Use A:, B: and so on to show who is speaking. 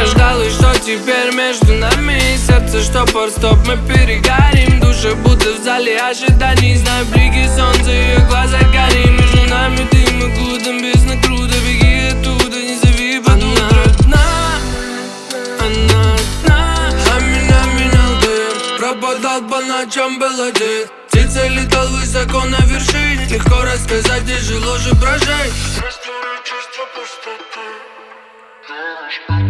A: ждал, и что теперь между нами? Сердце штопор, стоп, мы перегорим. Души будто в зале ожиданий. Знаю блики солнца, ее глаза горим. Между нами дым и глутом, бездна круто. Беги оттуда, не зови под утро. Она одна, а меня менял дым. Пропадал по ночам, был один. Птица летал высоко на вершине. Легко рассказать, тяжело же прожить. Чувство пустоты.